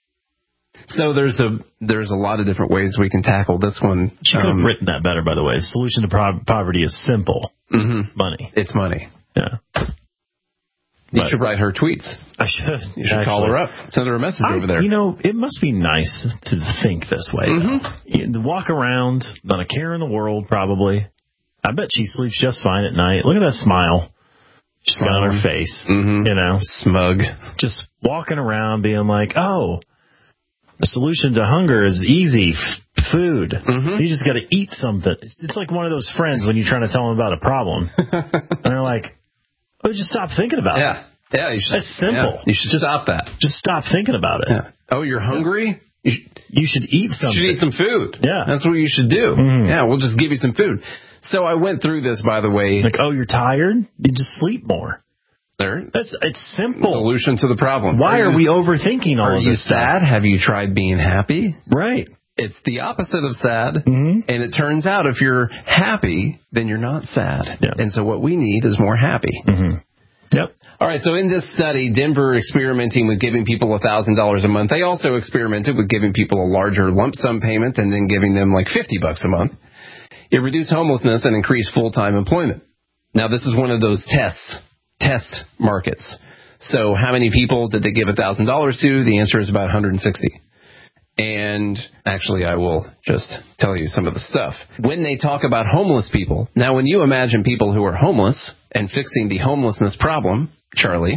So there's a lot of different ways we can tackle this one. She could have written that better, by the way. The solution to poverty is simple. Mm-hmm. Money. It's money. Yeah. You should write her tweets. I should. You should call her up. Send her a message over there. You know, it must be nice to think this way. Mm-hmm. To walk around, not a care in the world, probably. I bet she sleeps just fine at night. Look at that smile she's got on her face. Mm-hmm. You know, smug. Just walking around being like, oh, the solution to hunger is easy. Food. Mm-hmm. You just got to eat something. It's like one of those friends when you're trying to tell them about a problem. And they're like, oh, just stop thinking about it. Yeah, you should. That's simple. Yeah, you should just stop that. Just stop thinking about it. Yeah. Oh, you're hungry? You should eat something. You should eat some food. Yeah. That's what you should do. Mm-hmm. Yeah, we'll just give you some food. So I went through this, by the way. Like, oh, you're tired? You just sleep more. It's simple. Solution to the problem. Why are we overthinking all of this? Are you sad? Stuff? Have you tried being happy? Right. It's the opposite of sad. Mm-hmm. And it turns out if you're happy, then you're not sad. Yeah. And so what we need is more happy. Mm-hmm. Yep. All right, so in this study, Denver experimenting with giving people $1,000 a month. They also experimented with giving people a larger lump sum payment and then giving them like $50 a month. It reduced homelessness and increased full-time employment. Now, this is one of those test markets. So how many people did they give $1,000 to? The answer is about 160. And actually, I will just tell you some of the stuff. When they talk about homeless people, now when you imagine people who are homeless and fixing the homelessness problem, Charlie,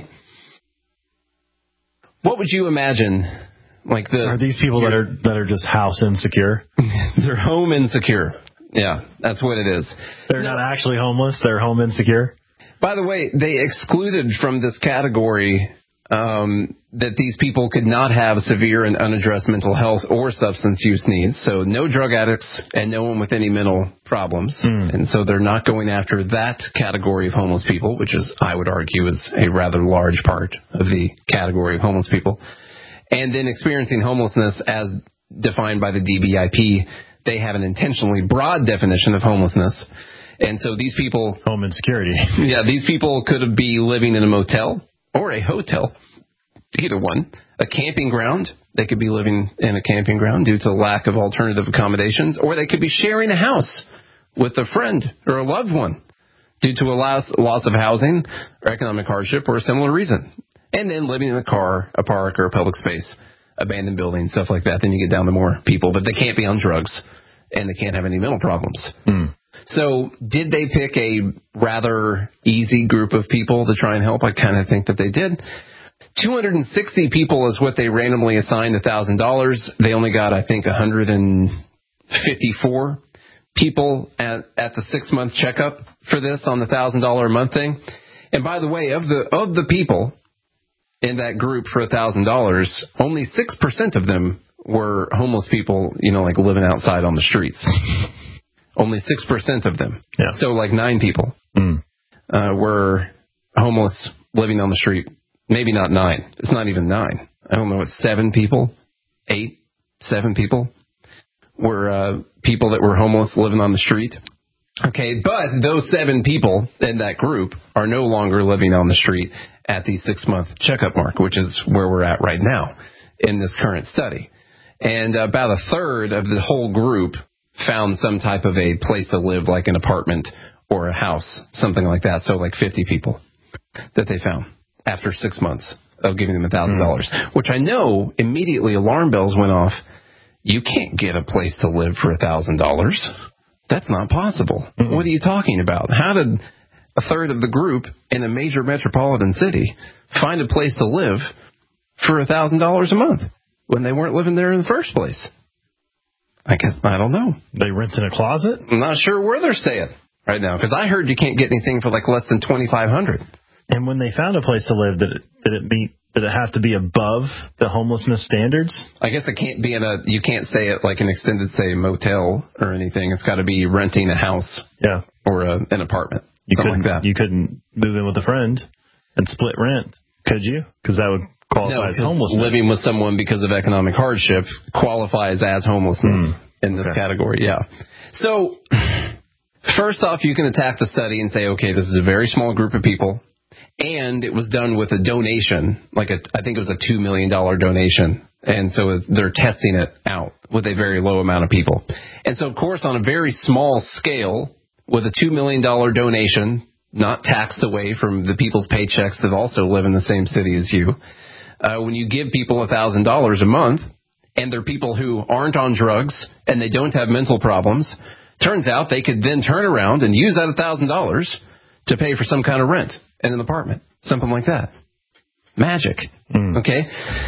what would you imagine? Are these people that are just house insecure? They're home insecure. Yeah, that's what it is. They're not actually homeless. They're home insecure. By the way, they excluded from this category that these people could not have severe and unaddressed mental health or substance use needs. So no drug addicts and no one with any mental problems. And so they're not going after that category of homeless people, which is, I would argue, is a rather large part of the category of homeless people. And then experiencing homelessness as defined by the DBIP, they have an intentionally broad definition of homelessness. And so these people... Home insecurity. Yeah, these people could be living in a motel or a hotel, either one. A camping ground. They could be living in a camping ground due to lack of alternative accommodations. Or they could be sharing a house with a friend or a loved one. due to a loss of housing or economic hardship or a similar reason. And then living in a car, a park, or a public space, abandoned buildings, stuff like that. Then you get down to more people, but they can't be on drugs and they can't have any mental problems. So did they pick a rather easy group of people to try and help? I kind of think that they did. 260 people is what they randomly assigned $1,000. They only got, I think, 154 people at the 6-month checkup for this on the $1,000 a month thing. And by the way, of the people in that group for $1,000, only 6% of them were homeless people, like living outside on the streets. Only 6% of them. Yeah. So like 9 people were homeless living on the street. Maybe not 9. It's not even 9. I don't know. It's 7 people. 7 people were people that were homeless living on the street. Okay, but those 7 people in that group are no longer living on the street at the 6-month checkup mark, which is where we're at right now in this current study. And about a third of the whole group found some type of a place to live, like an apartment or a house, something like that. So like 50 people that they found after 6 months of giving them $1,000, which I know immediately alarm bells went off. You can't get a place to live for $1,000. That's not possible. What are you talking about? How did a third of the group in a major metropolitan city find a place to live for $1,000 a month when they weren't living there in the first place? I don't know. They rent in a closet? I'm not sure where they're staying right now, because I heard you can't get anything for like less than $2,500. And when they found a place to live, did it have to be above the homelessness standards? I guess it can't be you can't stay at like an extended stay motel or anything. It's got to be renting a house, or an apartment, something like that. You couldn't move in with a friend and split rent, could you? Because that would qualify as homelessness. Living with someone because of economic hardship qualifies as homelessness in this category. Yeah. So first off, you can attack the study and say, okay, this is a very small group of people. And it was done with a donation, I think it was a $2 million donation. And so they're testing it out with a very low amount of people. And so, of course, on a very small scale, with a $2 million donation, not taxed away from the people's paychecks that also live in the same city as you, when you give people $1,000 a month, and they're people who aren't on drugs and they don't have mental problems, turns out they could then turn around and use that $1,000 to pay for some kind of rent in an apartment, something like that. Magic. Okay?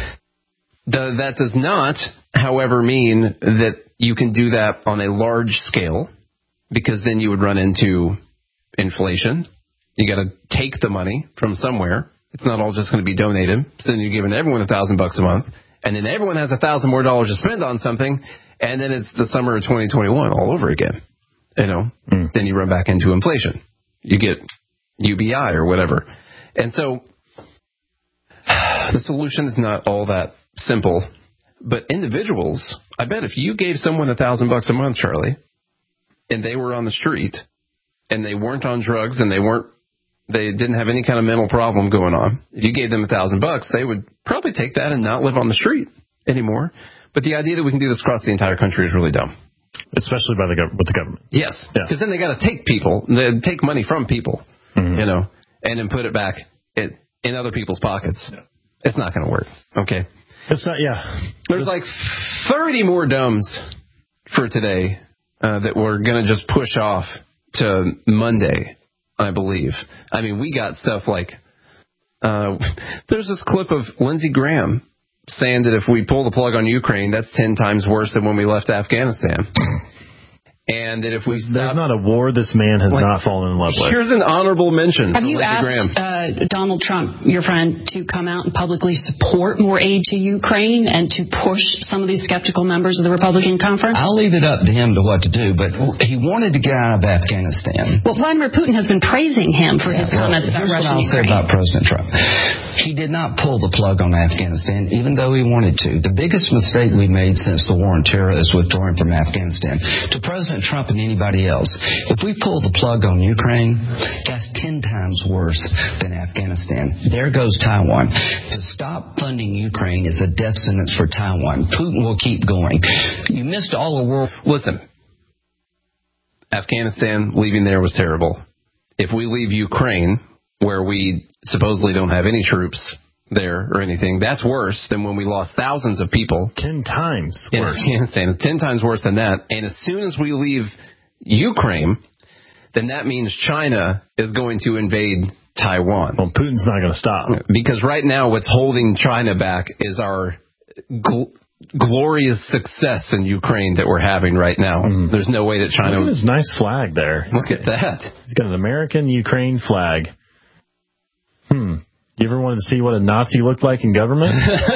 That does not, however, mean that you can do that on a large scale, because then you would run into inflation. You got to take the money from somewhere. It's not all just going to be donated. So then you're giving everyone $1,000 a month, and then everyone has $1,000 more to spend on something, and then it's the summer of 2021 all over again. Then you run back into inflation. You get UBI or whatever. And so the solution is not all that simple. But individuals, I bet if you gave someone $1,000 a month, Charlie, and they were on the street and they weren't on drugs and they didn't have any kind of mental problem going on, if you gave them $1,000, they would probably take that and not live on the street anymore. But the idea that we can do this across the entire country is really dumb. Especially with the government. Yes, because then they got to take money from people, and then put it back in other people's pockets. Yeah. It's not going to work. Okay. It's not. There's like 30 more dumbs for today that we're going to just push off to Monday, I believe. I mean, we got stuff like there's this clip of Lindsey Graham saying that if we pull the plug on Ukraine, that's 10 times worse than when we left Afghanistan. And that if we there's not a war this man has not fallen in love with. Here's an honorable mention. Have you asked Donald Trump, your friend, to come out and publicly support more aid to Ukraine and to push some of these skeptical members of the Republican conference? I'll leave it up to him to what to do, but he wanted to get out of Afghanistan. Well, Vladimir Putin has been praising him for his comments about Russia and Ukraine. Here's what I'll say about President Trump. He did not pull the plug on Afghanistan, even though he wanted to. The biggest mistake we made since the war on terror is withdrawing from Afghanistan. To President Trump and anybody else, if we pull the plug on Ukraine, that's 10 times worse than Afghanistan. There goes Taiwan. To stop funding Ukraine is a death sentence for Taiwan. Putin will keep going. You missed all the world. Listen, Afghanistan, leaving there was terrible. if we leave Ukraine, where we supposedly don't have any troops there or anything, that's worse than when we lost thousands of people. 10 times in worse. Afghanistan. 10 times worse than that. And as soon as we leave Ukraine, then that means China is going to invade Taiwan. Well, Putin's not going to stop. Because right now what's holding China back is our glorious success in Ukraine that we're having right now. There's no way that China... Look at his nice flag there. Look at that. He's got an American Ukraine flag. You ever wanted to see what a Nazi looked like in government?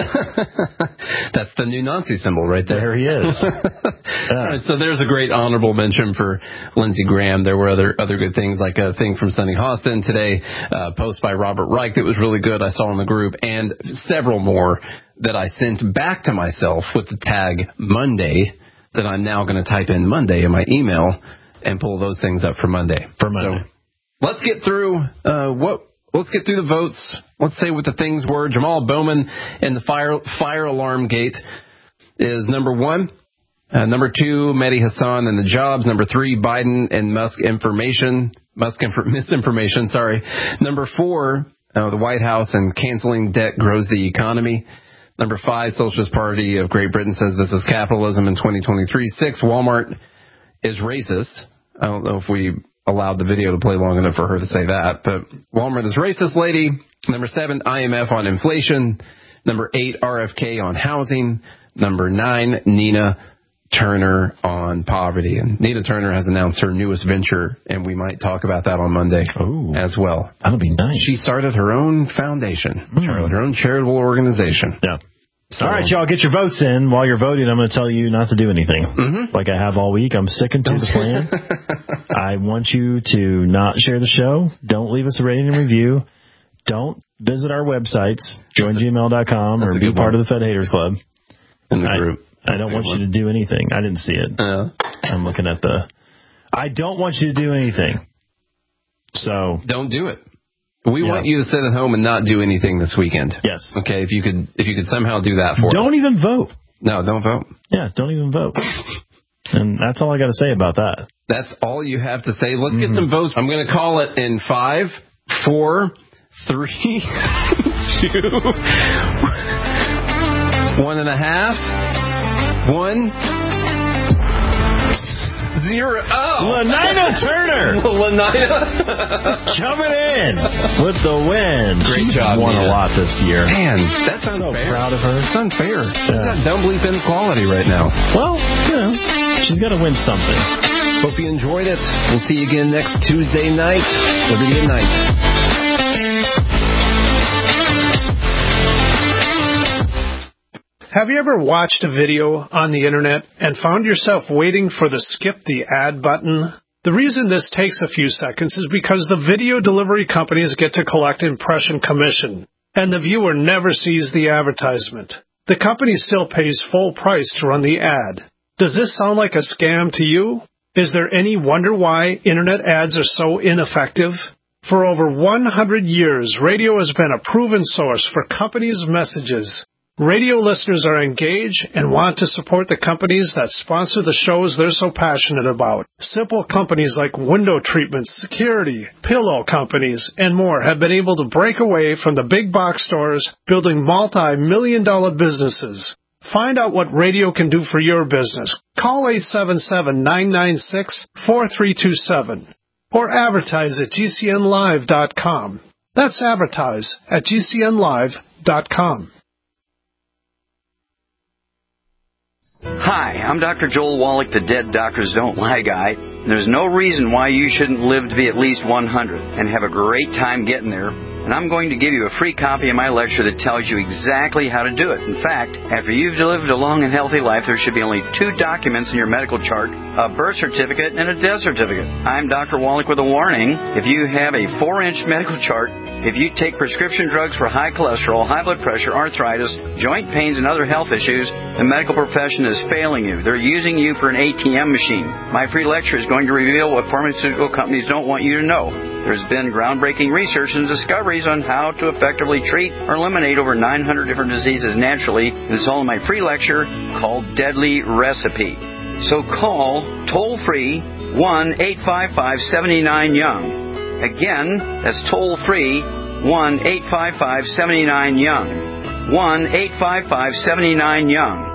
That's the new Nazi symbol right there. There he is. All right, so there's a great honorable mention for Lindsey Graham. There were other good things, like a thing from Sonny Hostin today, a post by Robert Reich that was really good I saw in the group, and several more that I sent back to myself with the tag Monday that I'm now going to type in Monday in my email and pull those things up for Monday. For Monday. So let's get through Let's get through the votes. Let's say what the things were. Jamal Bowman and the fire alarm gate is number 1. Number 2, Mehdi Hassan and the jobs. Number 3, Biden and Musk misinformation. Sorry. Number 4, the White House and canceling debt grows the economy. Number 5, Socialist Party of Great Britain says this is capitalism in 2023. 6, Walmart is racist. I don't know if we allowed the video to play long enough for her to say that, but Walmart is racist lady. Number 7, IMF on inflation. Number 8, RFK on housing. Number 9, Nina Turner on poverty. And Nina Turner has announced her newest venture, and we might talk about that on Monday as well. That'll be nice. She started her own foundation, her own charitable organization. Yeah. So. All right, y'all, get your votes in. While you're voting, I'm going to tell you not to do anything. Like I have all week. I'm sticking to the plan. I want you to not share the show. Don't leave us a rating and review. Don't visit our websites, joingmail.com, or be part of the Fed Haters Club. In the group. I don't want you to do anything. I didn't see it. I'm looking at I don't want you to do anything. So don't do it. We want you to sit at home and not do anything this weekend. Yes. Okay, if you could somehow do that for us. Don't even vote. No, don't vote. Yeah, don't even vote. And that's all I got to say about that. That's all you have to say. Let's get some votes. I'm going to call it in 5, 4, 3, 2, 1.5, 1. 0. Oh, Lanina Turner. Lanina coming in with the win. Great job. Won a lot this year. Man, that's unfair. So proud of her. It's unfair. She's got dumb bleep inequality right now. Well, she's got to win something. Hope you enjoyed it. We'll see you again next Tuesday night. Liberty at night. Have you ever watched a video on the internet and found yourself waiting for the skip the ad button? The reason this takes a few seconds is because the video delivery companies get to collect impression commission, and the viewer never sees the advertisement. The company still pays full price to run the ad. Does this sound like a scam to you? Is there any wonder why internet ads are so ineffective? For over 100 years, radio has been a proven source for companies' messages. Radio listeners are engaged and want to support the companies that sponsor the shows they're so passionate about. Simple companies like window treatments, security, pillow companies, and more have been able to break away from the big box stores, building multi-million-dollar businesses. Find out what radio can do for your business. Call 877-996-4327 or advertise at GCNlive.com. That's advertise at GCNlive.com. Hi, I'm Dr. Joel Wallach, the Dead Doctors Don't Lie guy. There's no reason why you shouldn't live to be at least 100 and have a great time getting there. And I'm going to give you a free copy of my lecture that tells you exactly how to do it. In fact, after you've lived a long and healthy life, there should be only 2 documents in your medical chart, a birth certificate and a death certificate. I'm Dr. Wallach with a warning. If you have a 4-inch medical chart, if you take prescription drugs for high cholesterol, high blood pressure, arthritis, joint pains, and other health issues, the medical profession is failing you. They're using you for an ATM machine. My free lecture is going to reveal what pharmaceutical companies don't want you to know. There's been groundbreaking research and discoveries on how to effectively treat or eliminate over 900 different diseases naturally, and it's all in my free lecture called Deadly Recipe. So call toll-free 1-855-79-YOUNG. Again, that's toll-free, 1-855-79-YOUNG. 1-855-79-YOUNG.